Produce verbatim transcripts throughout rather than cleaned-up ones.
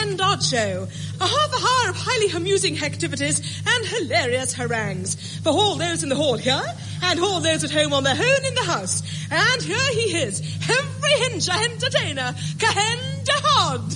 and Odd Show. A half a hour of highly amusing activities and hilarious harangues for all those in the hall here and all those at home on their own in the house. And here he is, every hinge entertainer, Cahen de Hod.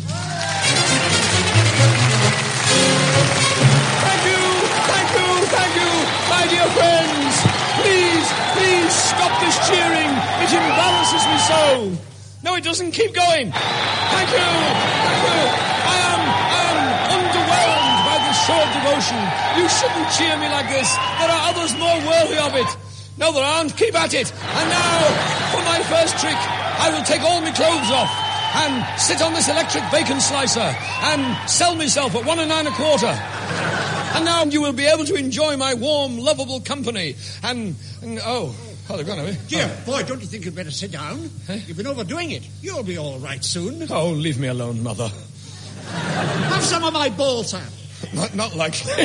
Thank you, thank you, thank you, my dear friends. Please, please stop this cheering. It embarrasses me so. No, it doesn't. Keep going. Thank you, thank you. I am, I am underwhelmed by this show of devotion. You shouldn't cheer me like this. There are others more worthy of it. No, there aren't. Keep at it. And now, for my first trick, I will take all my clothes off and sit on this electric bacon slicer and sell myself at one and nine a quarter. And now you will be able to enjoy my warm, lovable company. And, and oh, oh, they're gone, have they? Dear oh. boy, don't you think you'd better sit down? Eh? You've been overdoing it. You'll be all right soon. Oh, leave me alone, Mother. Have some of my balsam. Not, not likely.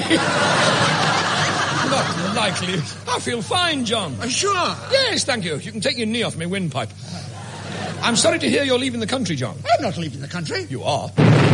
Not likely. I feel fine, John. Uh, sure. Yes, thank you. You can take your knee off my windpipe. I'm sorry to hear you're leaving the country, John. I'm not leaving the country. You are.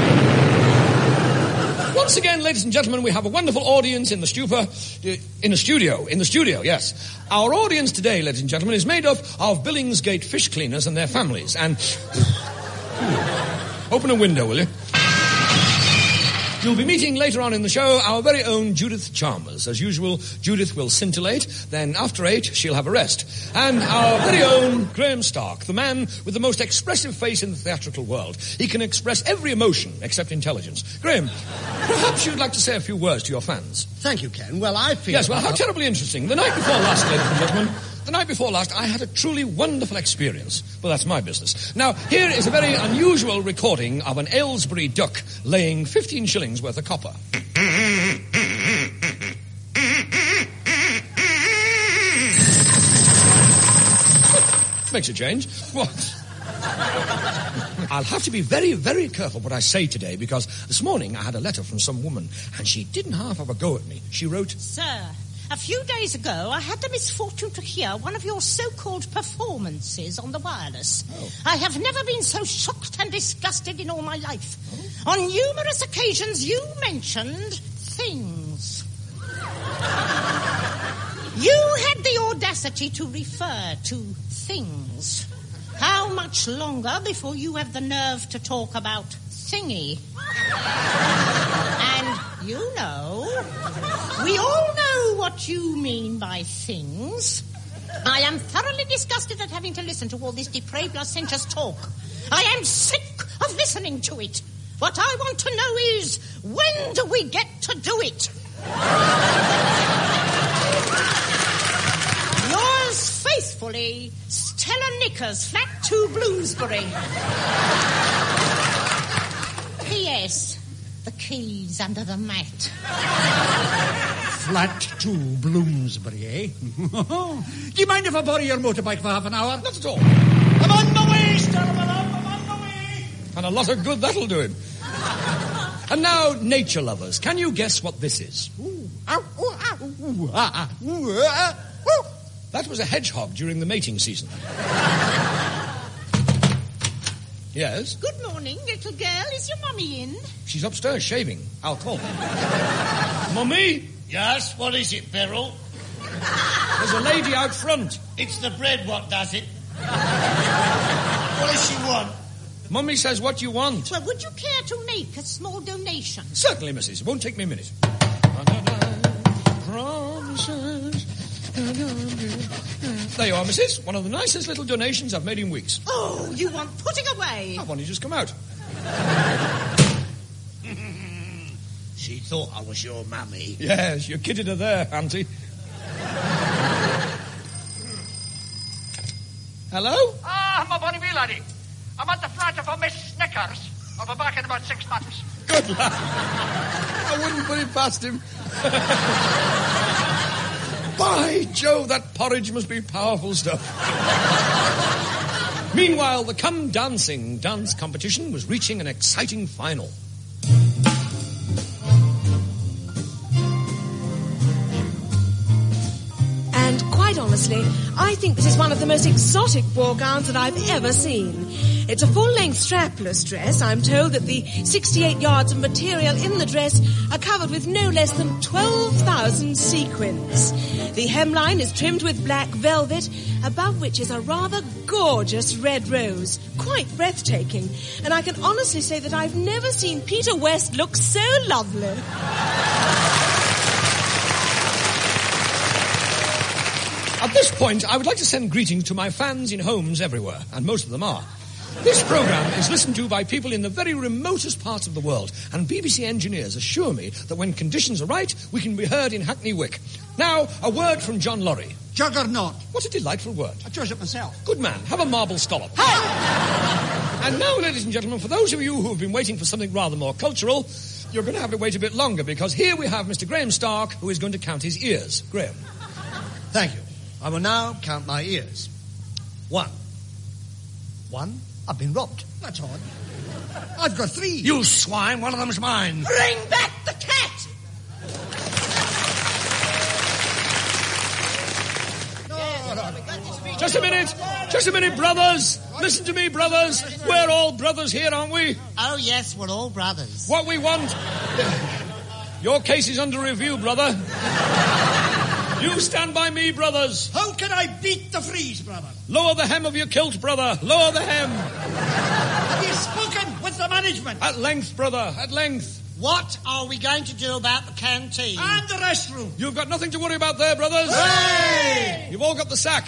Once again, ladies and gentlemen, we have a wonderful audience in the stupor, uh, in the studio, in the studio, yes. Our audience today, ladies and gentlemen, is made up of Billingsgate fish cleaners and their families, and... Open a window, will you? You'll be meeting later on in the show our very own Judith Chalmers. As usual, Judith will scintillate, then after eight, she'll have a rest. And our very own Graham Stark, the man with the most expressive face in the theatrical world. He can express every emotion except intelligence. Graham, perhaps you'd like to say a few words to your fans. Thank you, Ken. Well, I feel... Yes, well, how terribly interesting. The night before last, ladies and gentlemen... The night before last, I had a truly wonderful experience. Well, that's my business. Now, here is a very unusual recording of an Aylesbury duck laying fifteen shillings worth of copper. Makes a change. What? I'll have to be very, very careful what I say today, because this morning I had a letter from some woman, and she didn't half have a go at me. She wrote... Sir... A few days ago, I had the misfortune to hear one of your so-called performances on the wireless. Oh. I have never been so shocked and disgusted in all my life. Oh. On numerous occasions, you mentioned things. You had the audacity to refer to things. How much longer before you have the nerve to talk about thingy? And you know, we all know what you mean by things. I am thoroughly disgusted at having to listen to all this depraved licentious talk. I am sick of listening to it. What I want to know is, when do we get to do it? Yours faithfully, Stella Nickers, Flat two, Bloomsbury. P S The keys under the mat. Flat two, Bloomsbury, eh? Do you mind if I borrow your motorbike for half an hour? Not at all. I'm on my way, Stella, I'm on my way. And a lot of good that'll do him. And now, nature lovers, can you guess what this is? That was a hedgehog during the mating season. Yes? Good morning, little girl. Is your mummy in? She's upstairs shaving. I'll call her. Mummy? Yes, what is it, Beryl? There's a lady out front. It's the bread what does it. What does she want? Mummy says what you want. Well, would you care to make a small donation? Certainly, missus. It won't take me a minute. Promises. There you are, missus. One of the nicest little donations I've made in weeks. Oh, you want putting away? I've only just come out. She thought I was your mummy. Yes, you kidded her there, auntie. Hello? Ah, my bonny wee laddie. I'm at the flat of a Miss Snickers. I'll be back in about six months. Good lad. I wouldn't put it past him. By Jove, that porridge must be powerful stuff. Meanwhile, the Come Dancing dance competition was reaching an exciting final. And quite honestly, honestly, I think this is one of the most exotic ball gowns that I've ever seen. It's a full-length strapless dress. I'm told that the sixty-eight yards of material in the dress are covered with no less than twelve thousand sequins. The hemline is trimmed with black velvet, above which is a rather gorgeous red rose. Quite breathtaking. And I can honestly say that I've never seen Peter West look so lovely. At this point, I would like to send greetings to my fans in homes everywhere, and most of them are. This programme is listened to by people in the very remotest parts of the world, and B B C engineers assure me that when conditions are right, we can be heard in Hackney Wick. Now, a word from John Laurie. Juggernaut. What a delightful word. I chose it myself. Good man. Have a marble scallop. Hey! And now, ladies and gentlemen, for those of you who have been waiting for something rather more cultural, you're going to have to wait a bit longer, because here we have Mister Graham Stark, who is going to count his ears. Graham. Thank you. I will now count my ears. One. One. I've been robbed. That's odd. I've got three. You swine, one of them's mine. Bring back the cat! Just a minute. Just a minute, brothers. Listen to me, brothers. We're all brothers here, aren't we? Oh, yes, we're all brothers. What we want... Your case is under review, brother. You stand by me, brothers. How can I beat the freeze, brother? Lower the hem of your kilt, brother. Lower the hem. Have you spoken with the management? At length, brother. At length. What are we going to do about the canteen? And the restroom. You've got nothing to worry about there, brothers. Hey! You've all got the sack.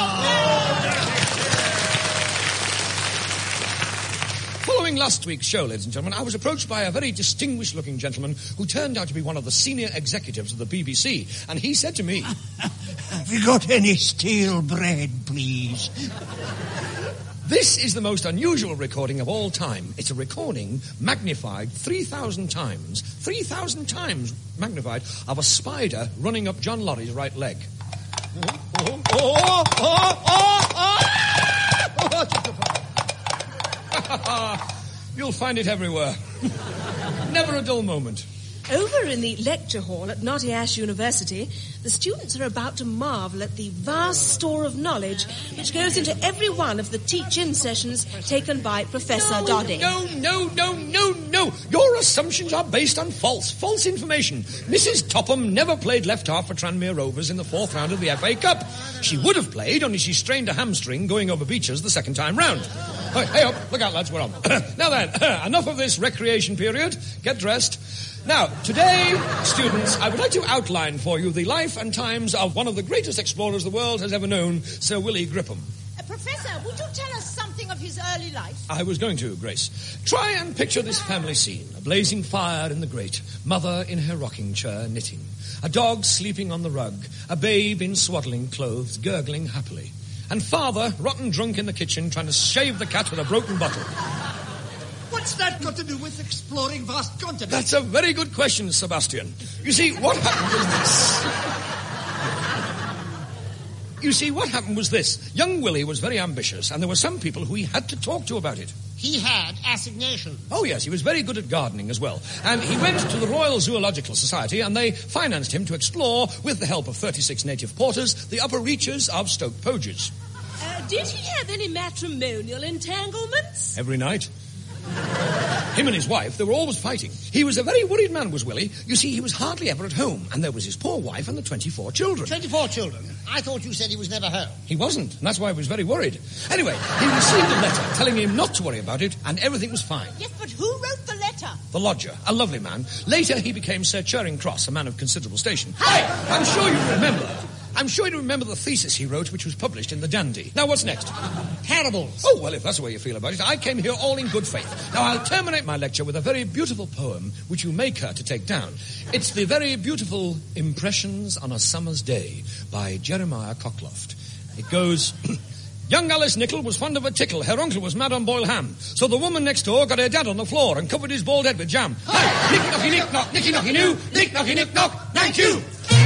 Following last week's show, ladies and gentlemen, I was approached by a very distinguished-looking gentleman who turned out to be one of the senior executives of the B B C, and he said to me... Have you got any stale bread, please? This is the most unusual recording of all time. It's a recording magnified three thousand times, three thousand times magnified, of a spider running up John Laurie's right leg. Oh, oh, oh, oh, oh, oh. You'll find it everywhere. Never a dull moment. Over in the lecture hall at Nottingham University, the students are about to marvel at the vast store of knowledge which goes into every one of the teach-in sessions taken by Professor no, Doddy. No, no, no, no, no. Your assumptions are based on false, false information. Missus Topham never played left half for Tranmere Rovers in the fourth round of the F A Cup. She would have played, only she strained a hamstring going over beaches the second time round. Hey, hey up. Look out, lads, we're on. Now then, enough of this recreation period. Get dressed. Now, today, students, I would like to outline for you the life and times of one of the greatest explorers the world has ever known, Sir Willie Gripham. Uh, Professor, would you tell us something of his early life? I was going to, Grace. Try and picture this family scene. A blazing fire in the grate, mother in her rocking chair knitting, a dog sleeping on the rug, a babe in swaddling clothes gurgling happily, and father rotten drunk in the kitchen trying to shave the cat with a broken bottle. What's that got to do with exploring vast continents? That's a very good question, Sebastian. You see, what happened was this. You see, what happened was this. Young Willie was very ambitious, and there were some people who he had to talk to about it. He had assignation. Oh, yes, he was very good at gardening as well. And he went to the Royal Zoological Society, and they financed him to explore, with the help of thirty-six native porters, the upper reaches of Stoke Poges. Uh, did he have any matrimonial entanglements? Every night. Him and his wife, they were always fighting. He was a very worried man, was Willie. You see, he was hardly ever at home, and there was his poor wife and the twenty-four children. Twenty-four children? I thought you said he was never home. He wasn't, and that's why he was very worried. Anyway, he received a letter telling him not to worry about it, and everything was fine. Yes, but who wrote the letter? The lodger, a lovely man. Later, he became Sir Charing Cross, a man of considerable station. Hey! I'm sure you remember... I'm sure you remember the thesis he wrote, which was published in the Dandy. Now, what's next? Parables. Oh, well, if that's the way you feel about it, I came here all in good faith. Now, I'll terminate my lecture with a very beautiful poem, which you may care to take down. It's the very beautiful Impressions on a Summer's Day by Jeremiah Cockloft. It goes... Young Alice Nichol was fond of a tickle. Her uncle was mad on boiled ham. So the woman next door got her dad on the floor and covered his bald head with jam. Hey, nicky knocky nick knock, nicky knocky noo, nick knocky nick knock, thank you.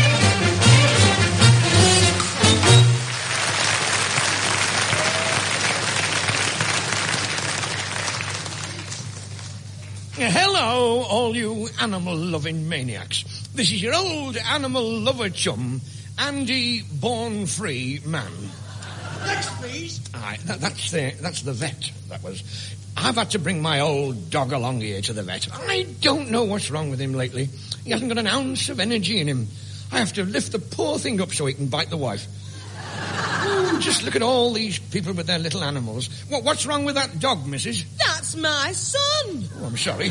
Hello, all you animal-loving maniacs. This is your old animal lover chum, Andy Born Free Man. Next, please. Aye, that, that's, the, that's the vet, that was. I've had to bring my old dog along here to the vet. I don't know what's wrong with him lately. He hasn't got an ounce of energy in him. I have to lift the poor thing up so he can bite the wife. Ooh, just look at all these people with their little animals. What, what's wrong with that dog, missus? That's my son. Oh, I'm sorry.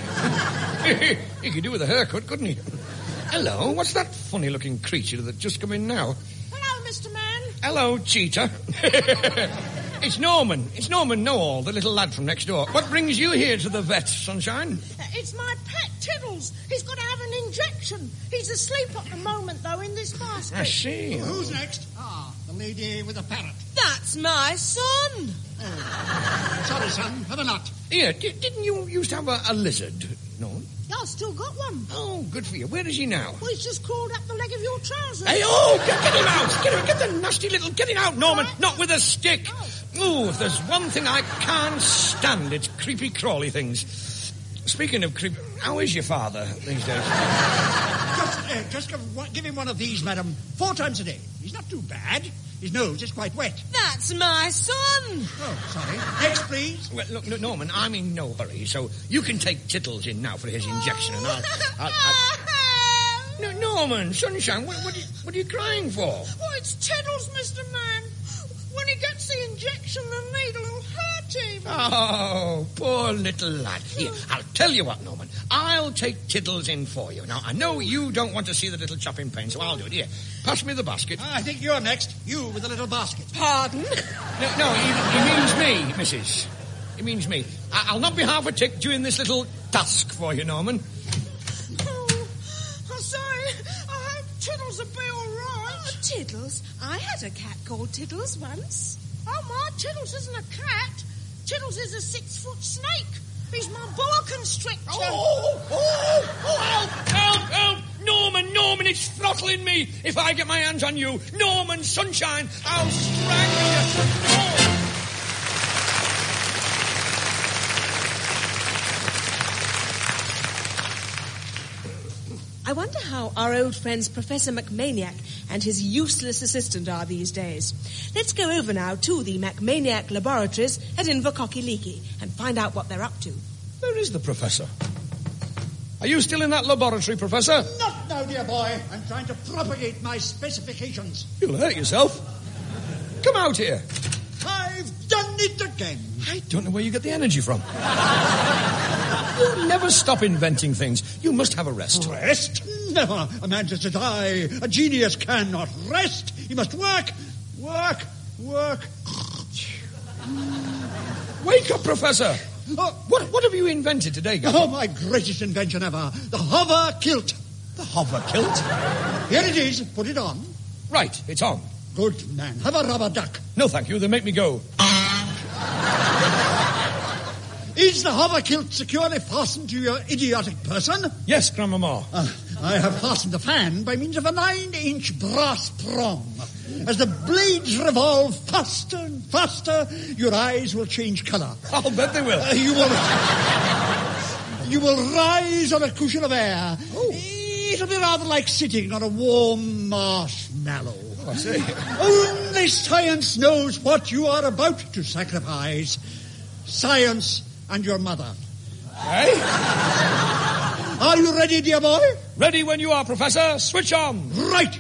He could do with a haircut, couldn't he? Hello, what's that funny-looking creature that's just come in now? Hello, Mister Man. Hello, cheetah. It's Norman. It's Norman Knowall, the little lad from next door. What brings you here to the vet, Sunshine? Uh, it's my pet Tiddles. He's got to have an injection. He's asleep at the moment, though, in this basket. I see. Well, who's next? Ah, the lady with the parrot. That's my son. Oh. Sorry, son. Have a nut. Here, di- didn't you used to have a, a lizard, Norman? Yeah, I've still got one. Oh, good for you. Where is he now? Well, he's just crawled up the leg of your trousers. Hey, oh, get, get him out! Get him, get the nasty little... Get him out, Norman! Right. Not with a stick! Oh, if there's one thing I can't stand, it's creepy-crawly things. Speaking of creep... How is your father these days? Just, uh, just give, one- give him one of these, madam, four times a day. He's not too bad. His nose is quite wet. That's my son. Oh, sorry. Next, please. Well, look, look, Norman, I'm in no hurry, so you can take Tiddles in now for his injection, and I'll... I'll, I'll... No, Norman, Sunshine, what, what, are you, what are you crying for? Oh, it's Tiddles, Mister Man. When he gets the injection, the needle will hurt him. Oh, poor little lad. Here, I'll tell you what, Norman. I'll take Tiddles in for you. Now, I know you don't want to see the little chap in pain, so I'll do it. Here, pass me the basket. I think you're next. You with the little basket. Pardon? No, no, he, he means me, missus. He means me. I, I'll not be half a tick doing this little task for you, Norman. Oh, I'm sorry. I hope Tiddles will be all right. Oh, Tiddles. I had a cat called Tiddles once. Oh, my Tiddles isn't a cat. Tiddles is a six-foot snake. He's my boa constrictor. Oh, oh, oh, help, help, help! Norman, Norman, it's throttling me. If I get my hands on you, Norman, Sunshine, I'll strangle you. Oh. I wonder how our old friends Professor McManiac and his useless assistant are these days. Let's go over now to the McManiac laboratories at Invercocky and find out what they're up to. Where is the professor? Are you still in that laboratory, Professor? Not now, dear boy. I'm trying to propagate my specifications. You'll hurt yourself. Come out here. I've done it again. I don't know where you get the energy from. You never stop inventing things. You must have a rest. Rest? Never. A man just to die. A genius cannot rest. He must work, work, work. Wake up, Professor. Oh, What, what have you invented today, Gaffer? oh, my greatest invention ever. The hover kilt. The hover kilt? Here it is. Put it on. Right, it's on. Good man. Have a rubber duck. No, thank you. They make me go. Is the hover kilt securely fastened to your idiotic person? Yes, Grandmama. Uh, I have fastened the fan by means of a nine-inch brass prong. As the blades revolve faster and faster, your eyes will change colour. I'll bet they will. Uh, you will... you will rise on a cushion of air. Oh. It'll be rather like sitting on a warm marshmallow. Oh, I see. Only science knows what you are about to sacrifice. Science and your mother. Hey? Are you ready, dear boy? Ready when you are, Professor. Switch on. Right.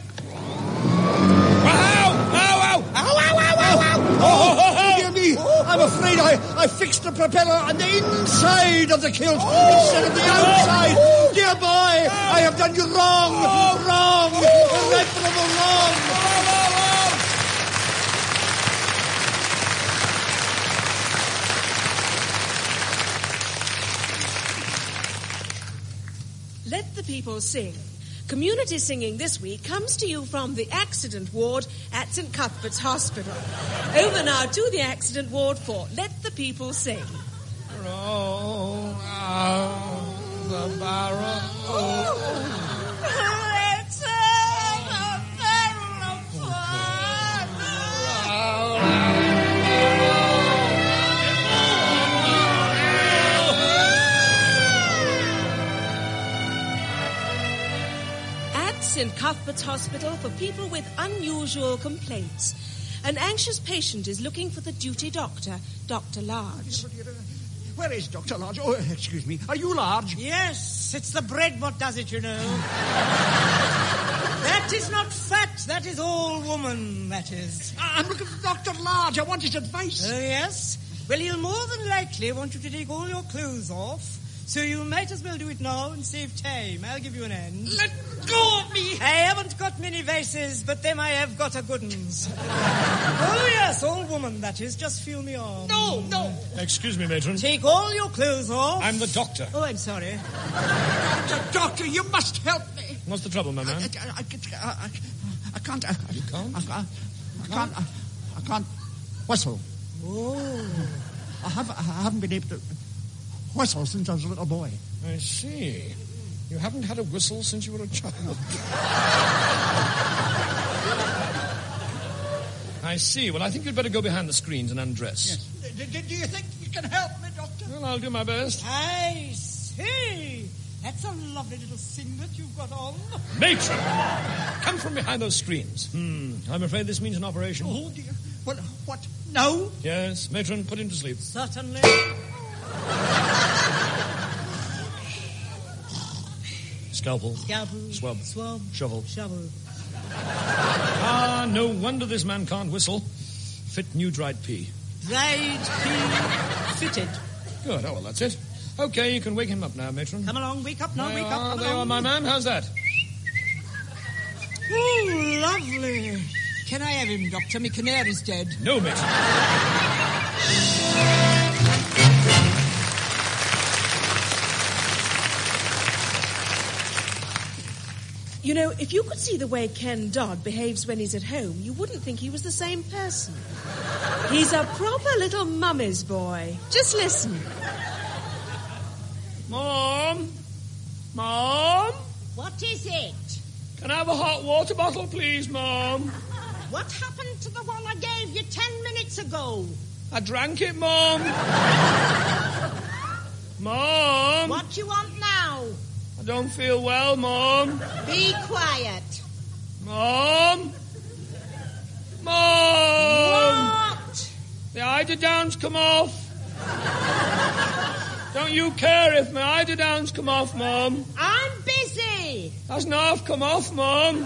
Ow! Ow! Ow! Ow! Ow! Ow! Ow! Oh, dear me. I'm afraid I, I fixed the propeller on the inside of the kilt instead of the outside. Dear boy, I have done you wrong. Wrong. Irreparable wrong. Let the people sing. Community singing this week comes to you from the accident ward at Saint Cuthbert's Hospital. Over now to the accident ward for Let the People Sing. Roll out the barrel. Let's have a barrel of Saint Cuthbert's Hospital for people with unusual complaints. An anxious patient is looking for the duty doctor, Doctor Large. Where is Doctor Large? Oh, excuse me. Are you Large? Yes, it's the bread what does it, you know. That is not fat, that is all woman, that is. I'm looking for Doctor Large. I want his advice. Oh, yes? Well, he'll more than likely want you to take all your clothes off, so you might as well do it now and save time. I'll give you an end. Let go of me! I haven't got many vices, but them I have got a good uns. Oh, yes, all woman, that is. Just feel me arm. No, no. Excuse me, matron. Take all your clothes off. I'm the doctor. Oh, I'm sorry. Doctor, doctor, you must help me. What's the trouble, my man? I, I, I, I, I can't... I, You can't? I, I, I can't... I, I can't whistle. Oh. I, have, I haven't been able to whistle since I was a little boy. I see. You haven't had a whistle since you were a child. I see. Well, I think you'd better go behind the screens and undress. Yes. Do, do, do you think you can help me, Doctor? Well, I'll do my best. I see. That's a lovely little singlet you've got on. Matron! Come from behind those screens. Hmm. I'm afraid this means an operation. Oh, dear. Well, what? No? Yes, matron, put him to sleep. Certainly. Scalpel. Scalpel. Swab. Swab. Shovel. Shovel. Ah, no wonder this man can't whistle. Fit new dried pea. Dried pea fitted. Good. Oh, well, that's it. Okay, you can wake him up now, matron. Come along, wake up now, There wake you up. are, Come there you are, along. my man. How's that? Oh, lovely. Can I have him, Doctor? My canary's dead. No, matron. You know, if you could see the way Ken Dodd behaves when he's at home, you wouldn't think he was the same person. He's a proper little mummy's boy. Just listen. Mom? Mom? What is it? Can I have a hot water bottle, please, Mom? What happened to the one I gave you ten minutes ago? I drank it, Mom. Mom? What do you want now? I don't feel well, Mom. Be quiet. Mom? Mom? What? The eiderdowns come off. Don't you care if my eiderdowns come off, Mom? I'm busy. Hasn't half come off, Mom.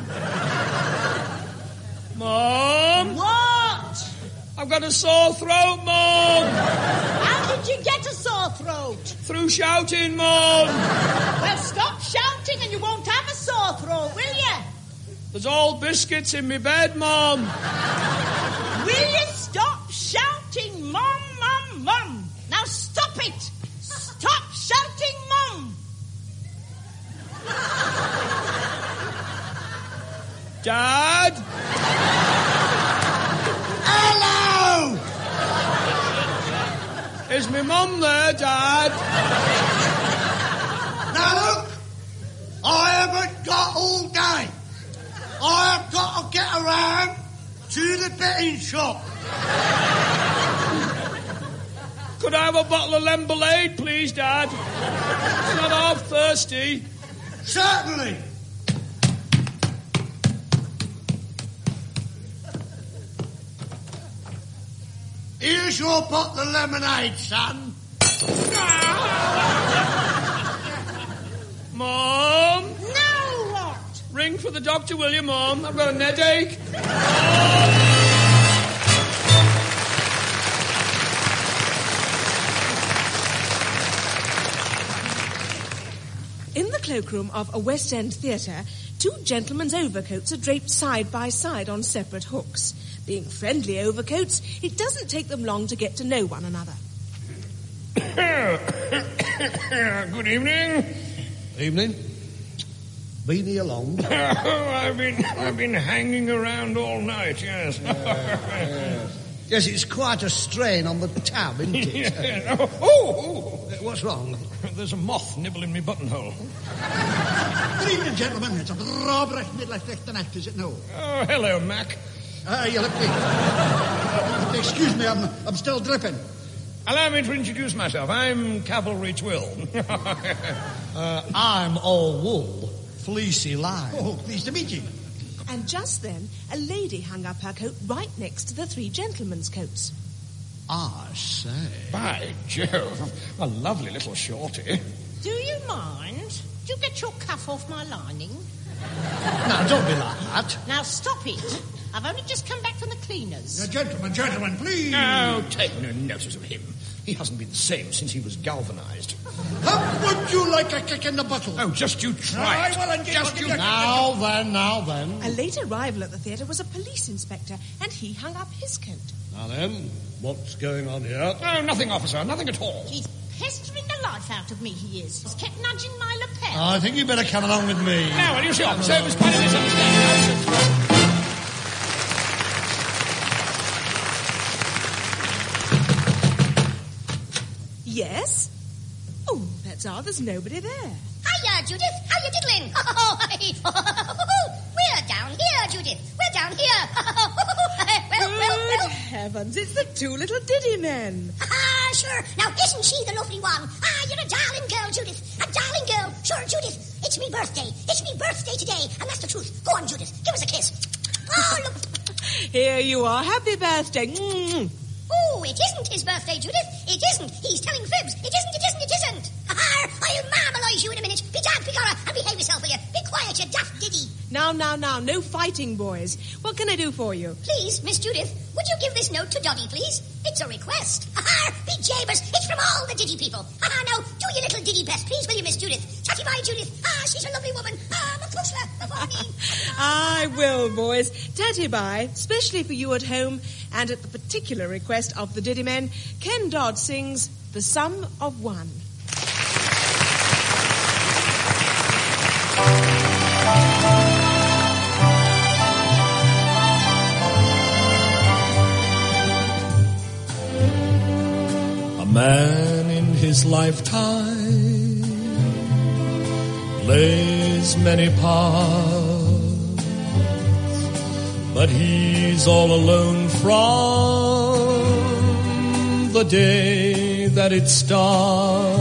Mom? What? I've got a sore throat, Mom. How did you get a sore throat? Through shouting, Mom. Well, stop shouting and you won't have a sore throat, will you? There's old biscuits in my bed, Mom. Will you stop shouting, Mum, Mum, Mum? Now stop it. Stop shouting, Mum. Dad? Hello! Is my mum there, Dad? Now look, I haven't got all day. I have got to get around to the betting shop. Could I have a bottle of lemonade, please, Dad? It's not half thirsty. Certainly. Here's your bottle of lemonade, son. Mom? Now what? Ring for the doctor, will you, Mom? I've got a headache. In the cloakroom of a West End theatre, two gentlemen's overcoats are draped side by side on separate hooks. Being friendly overcoats, it doesn't take them long to get to know one another. Good evening. Evening. Been here long? I've been I've been hanging around all night, yes. Yes, it's quite a strain on the tab, isn't it? Yeah. Oh, oh, What's wrong? oh, there's a moth nibbling me buttonhole. Good evening, gentlemen. It's a Robert Midlife is it no? Oh, hello, Mac. Ah, you look me. Excuse me, I'm, I'm still dripping. Allow me to introduce myself. I'm Cavalry Twill. Uh, I'm all wool. fleecy line. Oh, pleased to meet you. And just then, a lady hung up her coat right next to the three gentlemen's coats. I say. By Jove, a lovely little shorty. Do you mind? Do you get your cuff off my lining? Now, don't be like that. Now, stop it. I've only just come back from the cleaners. Uh, gentlemen, gentlemen, please. No, take no notice of him. He hasn't been the same since he was galvanized. How would you like a kick in the bottle? Oh, just you try it. Aye, well, and just you... Now then, now then. A late arrival at the theatre was a police inspector, and he hung up his coat. Now then, what's going on here? No, nothing, officer, nothing at all. He's pestering the life out of me, he is. He's kept nudging my lapel. I think you better come along with me. Now, well, you see, officer, it was quite a misunderstanding. Yes? Oh, that's odd. There's nobody there. Hiya, Judith. How you diddling? We're down here, Judith. We're down here. well, Good well, well. heavens, it's the two little Diddy men. Ah, sure. Now, isn't she the lovely one? Ah, you're a darling girl, Judith. A darling girl. Sure, Judith. It's me birthday. It's me birthday today. And that's the truth. Go on, Judith. Give us a kiss. Oh, look. Here you are. Happy birthday. Mm. Oh, it isn't his birthday, Judith. It isn't. He's telling fibs. It isn't, it isn't, it isn't. Ah, I'll marmalise you in a minute. Be dad, begorra, and behave yourself, will you? Be quiet, you daft diddy. Now, now, now. No fighting, boys. What can I do for you? Please, Miss Judith, would you give this note to Doddy, please? It's a request. Ah, be jabers. It's from all the Diddy people. Ah, now, do your little Diddy best, please, will you, Miss Judith? Tatty bye, Judith. Ah, she's a lovely woman. Ah, McCushla, before me. I will, boys. Tatty bye, especially for you at home, and at the particular request of the Diddy men, Ken Dodd sings The Sum of One. A man in his lifetime plays many parts, but he's all alone from the day that it starts.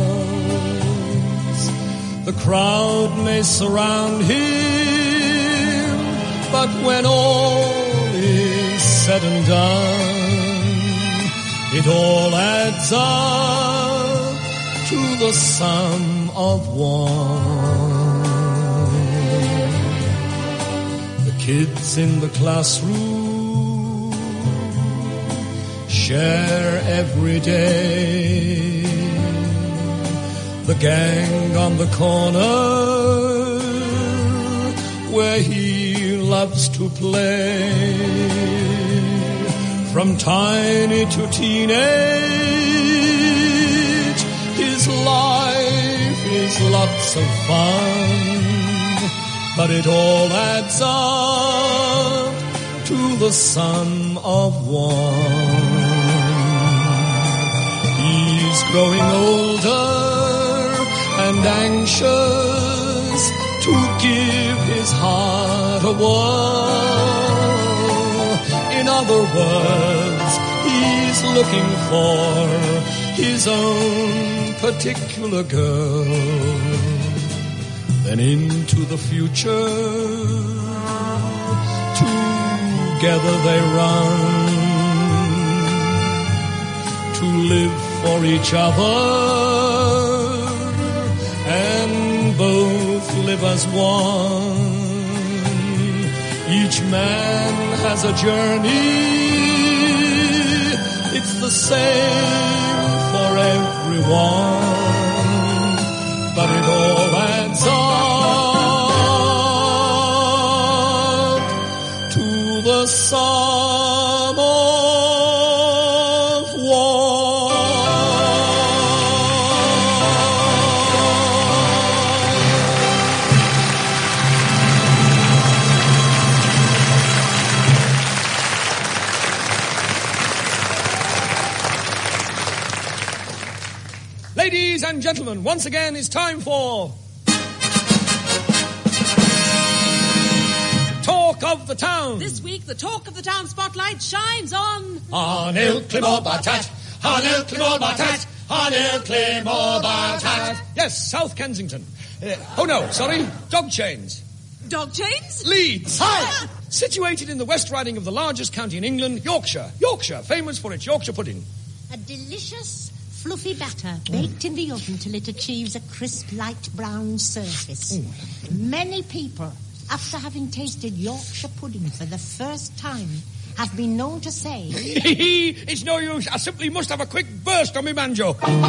The crowd may surround him, but when all is said and done, it all adds up to the sum of one. The kids in the classroom share every day. The gang on the corner where he loves to play. From tiny to teenage, his life is lots of fun, but it all adds up to the sum of one. He's growing older and anxious to give his heart a whirl. In other words, he's looking for his own particular girl. Then into the future, together they run to live for each other, and both live as one. Each man has a journey, it's the same for everyone, but it all adds up to the sum of one. Ladies and gentlemen, once again it's time for Talk of the Town. This week, the Talk of the Town spotlight shines on... On Ilkley Moor Batat, on Ilkley Moor Batat, on Ilkley Moorbound Hat. Yes, South Kensington. Uh, oh, no, sorry, Dog Chains. Dog Chains? Leeds. Hi. Situated in the West Riding of the largest county in England, Yorkshire. Yorkshire, famous for its Yorkshire pudding. A delicious, fluffy batter baked in the oven till it achieves a crisp, light brown surface. Mm. Many people, after having tasted Yorkshire pudding for the first time, have been known to say... It's no use. I simply must have a quick burst on my banjo.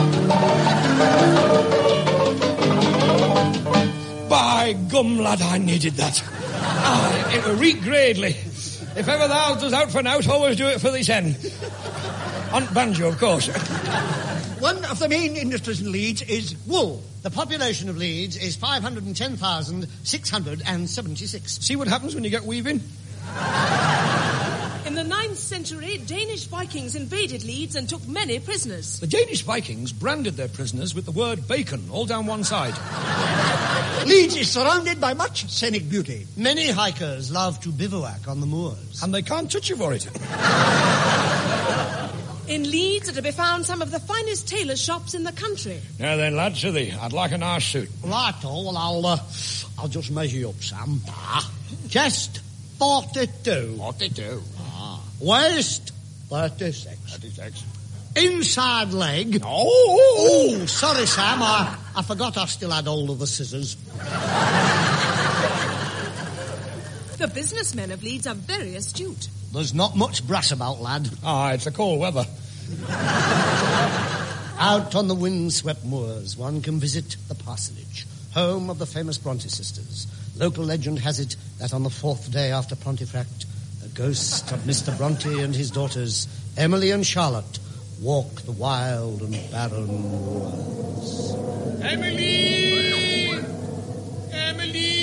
By gum, lad, I needed that. Ah, it were reek gradely. If ever thou does out for an out, always do it for this end. On banjo, of course. One of the main industries in Leeds is wool. The population of Leeds is five hundred ten thousand six hundred seventy-six. See what happens when you get weaving? In the ninth century, Danish Vikings invaded Leeds and took many prisoners. The Danish Vikings branded their prisoners with the word bacon all down one side. Leeds is surrounded by much scenic beauty. Many hikers love to bivouac on the moors. And they can't touch you for it. In Leeds are to be found some of the finest tailor shops in the country. Now then, lads, to thee. I'd like a nice suit. Right-o, well, I'll, uh, I'll just measure you up, Sam. Ah. Chest, forty-two. Forty-two. Ah. Waist, thirty-six. Thirty-six. Inside leg. Oh, oh, sorry, Sam. I, I forgot I still had hold of the scissors. The businessmen of Leeds are very astute. There's not much brass about, lad. Ah, it's a cold weather. Out on the windswept moors, one can visit the parsonage, home of the famous Bronte sisters. Local legend has it that on the fourth day after Pontefract, the ghost of Mister Bronte and his daughters, Emily and Charlotte, walk the wild and barren moors. Emily! Emily!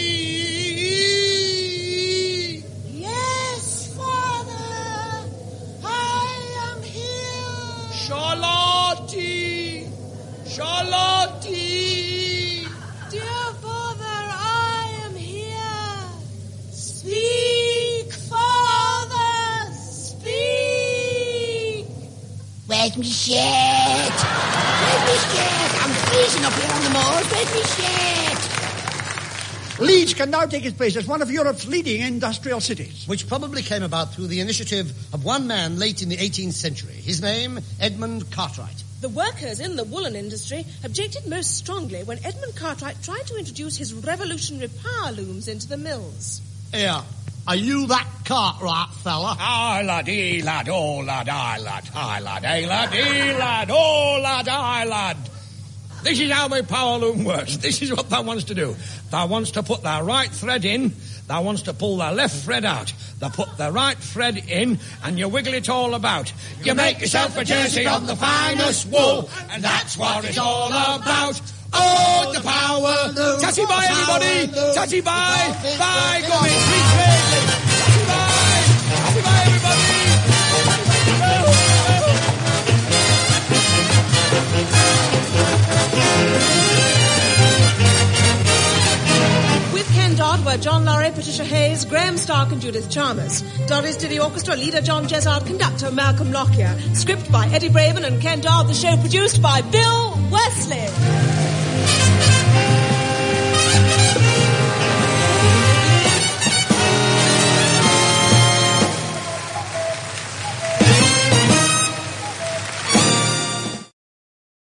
Yes, Father, I am here. Charlotte! Charlotte! Dear Father, I am here. Speak, Father, speak. Where's me shirt? Where's me shirt? I'm freezing up here on the moors. Where's me shirt? Leeds can now take its place as one of Europe's leading industrial cities. Which probably came about through the initiative of one man late in the eighteenth century. His name, Edmund Cartwright. The workers in the woolen industry objected most strongly when Edmund Cartwright tried to introduce his revolutionary power looms into the mills. Here, are you that Cartwright fella? Aye, lad, ee, lad, oh, lad, aye, lad, aye, lad, aye, lad, ee, lad, oh, lad, aye, lad. This is how my power loom works. This is what thou wants to do. Thou wants to put thy right thread in, thou wants to pull thy left thread out. Thou put the right thread in, and you wiggle it all about. You make yourself a jersey of the finest wool, and that's what it's all about. Oh, the power loom. Tatty bye, everybody. Tatty bye. Bye, go in, free trade. Tatty bye. Tatty bye, everybody. With Ken Dodd were John Laurie, Patricia Hayes, Graham Stark and Judith Chalmers. Doris to the orchestra, leader John Jesard, conductor Malcolm Lockyer. Script by Eddie Braben and Ken Dodd, the show produced by Bill Wesley.